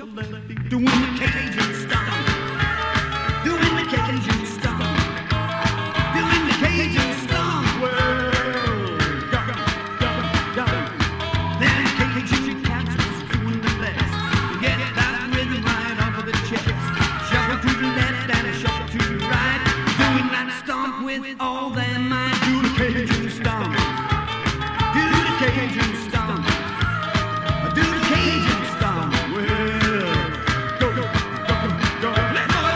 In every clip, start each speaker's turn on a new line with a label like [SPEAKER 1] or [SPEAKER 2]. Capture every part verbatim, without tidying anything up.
[SPEAKER 1] shuffle their feet, doing the Cajun stomp, doing the Cajun stomp, doing the Cajun stomp. Well, gum, gum, gum. Then Cajun cats was doing the best to get that rhythm right off of the chest. Shuffle to the left and shuffle to the right, doing that stomp with all their might. Do the Cajun stomp, do the Cajun stomp, do the Cajun stomp. Well, go, go, go, go, let's go.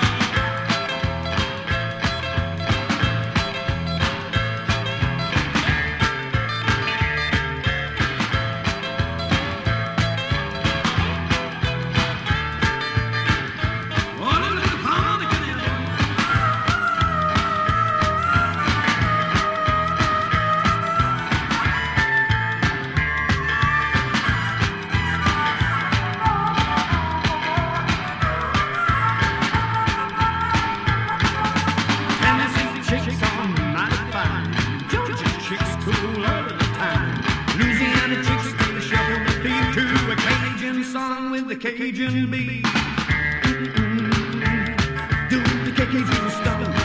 [SPEAKER 1] All of the harmonica now. Tennessee chicks are mighty fine, Georgia chicks cool all the time, Louisiana chicks they shuffle their feet to a Cajun song with the Cajun beat. Mm-mm. Do the Cajun stomp.